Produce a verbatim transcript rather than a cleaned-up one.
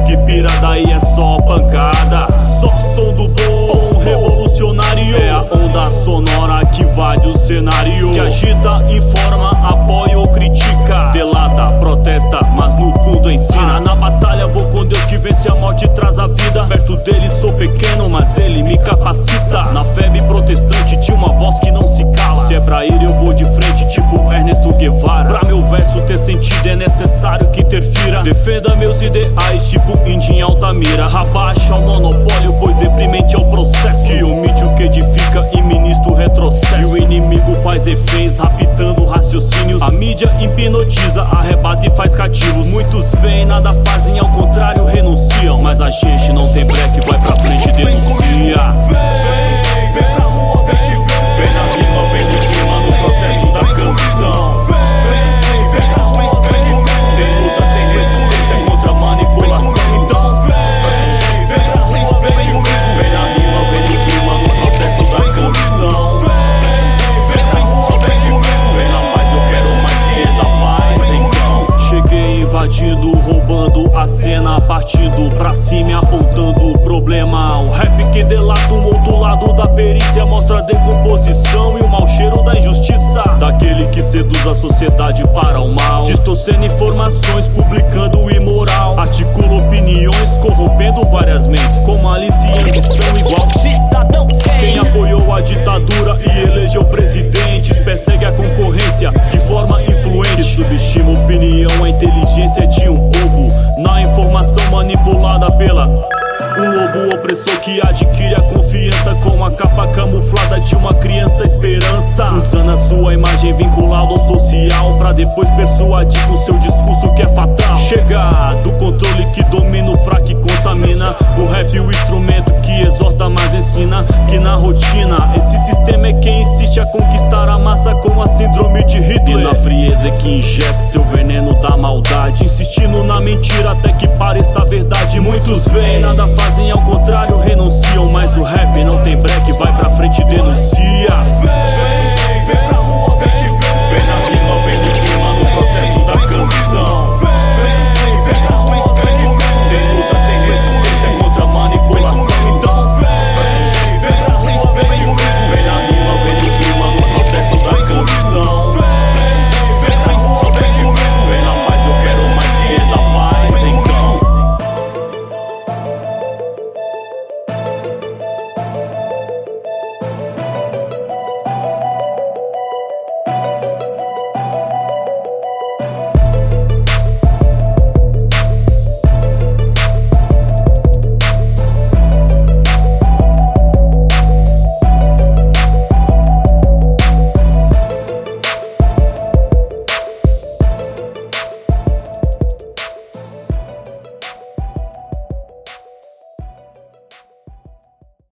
que pira daí é só pancada. Só som do bom, revolucionário. É a onda sonora que invade o cenário, que agita, informa, apoia ou critica, delata, protesta, mas no fundo ensina. Na batalha vou com Deus que vence a morte e traz a vida. Perto dele sou pequeno, mas ele me capacita. Na febre protestante de uma voz que não se cala. Se é pra ele eu vou de frente tipo Ernesto Guevara. Pra meu verso ter sentido é necessário que interfira. Defenda meus ideais tipo índio em Altamira. Abaixa o monopólio, pois deprimente é o processo que omite o que edifica e ministra o retrocesso. E o inimigo faz reféns, raptando raciocínios. A mídia hipnotiza, arrebata e faz cativos. Muitos veem, nada fazem, ao contrário renunciam. Mas a gente não tem break, vai pra frente e denuncia. Vem, vem pra rua, vem que vem. Vem na rima, vem no clima, no protesto da canção. Vem, vem pra rua, vem que vem. Tem luta, tem resistência contra a manipulação. Então vem, vem pra rua, vem que vem. Vem na rima, vem no clima, no protesto da canção. Vem, vem pra rua, vem que vem. Vem na paz, eu quero mais que é da paz. Então cheguei invadindo, roubando a cena, partindo pra cima e apontando o problema. O rap que delata um outro lado da perícia, mostra a decomposição e o mau cheiro da injustiça, daquele que seduz a sociedade para o mal, distorcendo informações, publicando o imoral, articula opiniões, corrompendo várias mentes, com malícia e ambição igual cidadão. Quem apoiou a ditadura e elegeu presidentes persegue a concorrência de forma influente, subestima a opinião, a inteligência de um povo, na informação manipulada pela um lobo opressor que adquire a confiança com a capa camuflada de uma criança esperança, usando a sua imagem vinculada ao social pra depois persuadir com seu discurso que é fatal. Chega do controle que domina o fraco e contamina. O rap o instrumento que exorta mas ensina que na rotina esse sistema é quem insiste a conquistar a massa com a síndrome de Hitler. E na frieza é que injeta seu veneno da maldade, insistindo na mentira até que pareça verdade. Muitos veem, nada fazem, ao contrário renunciam. Mas o rap não tem break, vai pra frente e denuncia.